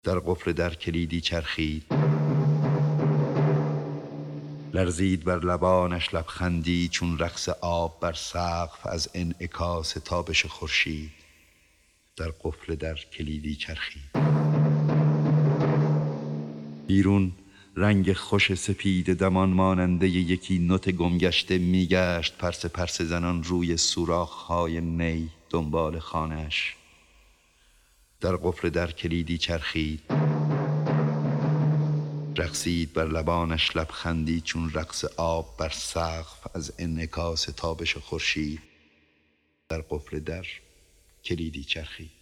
در قفل در کلیدی چرخید، لرزید بر لبانش لبخندی چون رقص آب بر سقف از انعکاس تابش خورشید. در قفل در کلیدی چرخید. بیرون رنگ خوش سپید دمان ماننده یکی نوت گمگشته میگشت پرسه پرسه زنان روی سوراخ‌های نی دنبال خانه‌اش. در قفل در کلیدی چرخید، رقصید بر لبانش لبخندی چون رقص آب بر سقف از انعکاس تابش خورشید. در قفل در کلیدی چرخید.